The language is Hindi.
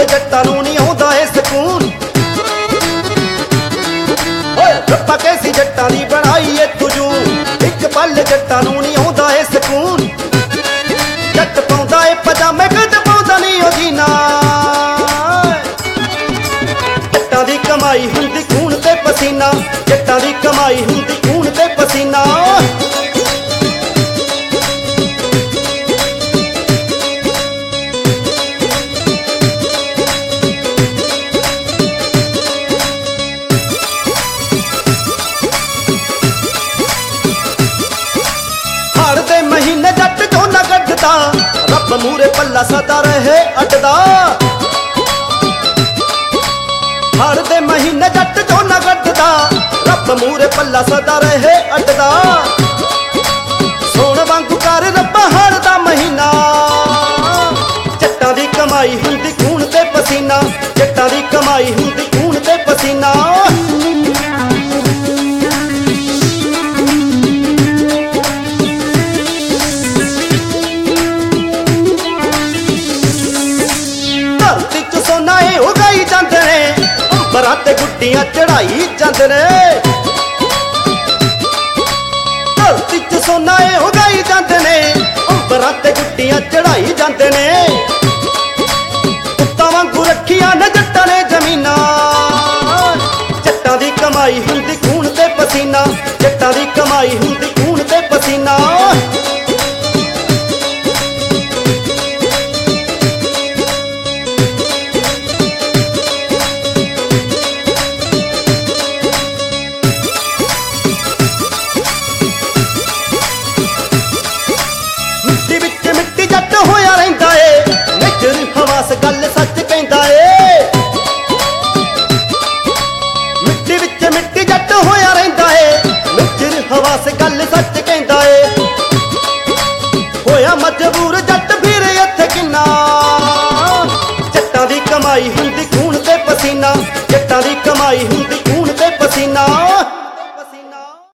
जट्टां नूं नहीं आउंदा ए सकून। ओए रब्बा कैसी जट्टां दी बनाई ए तुजू, इक पल जट्टां नूं नहीं आउंदा ए सकून। जट पाउंदा ए पजामे कद पाउंदा नहीं ओ जीना, जट्टां दी कमाई हुंदी खून ते पसीना, जट्टां दी कमाई हुंदी खून ते पसीना। महीने जट झोना कटदा, रब मूरे पल्ला सदा रहे अटदा। हाड़ दे महीने जट झोना कटदा, रब मूरे पल्ला सदा रहे अटदा। सोन वांगू कर रब्बा हाड़ दा महीना, जट्टां दी कमाई हुंदी खून ते पसीना, जट्टां दी कमाई हुंदी खून ते पसीना। उगाई जांदे ने अंबरां ते गुड्डियां चढ़ाई जांदे ने, धरती च सोना उगाई जांदे ने अंबरां ते गुड्डियां चढ़ाई जांदे ने। पुत्तां वांगू रखियां ने जट्टां ने जमीनां, जट्टां दी कमाई हुंदी खून ते पसीना, जट्टां दी कमाई हुंदी खून ते पसीना। गल सच कहंदा ए, मिट्टी विच मिट्टी जट होया रहिंदा ए, मिट्टी हवास गल सच कहंदा ए। होया मजबूर जट फिर इत्थे किन्ना, जट्टां दी कमाई हुंदी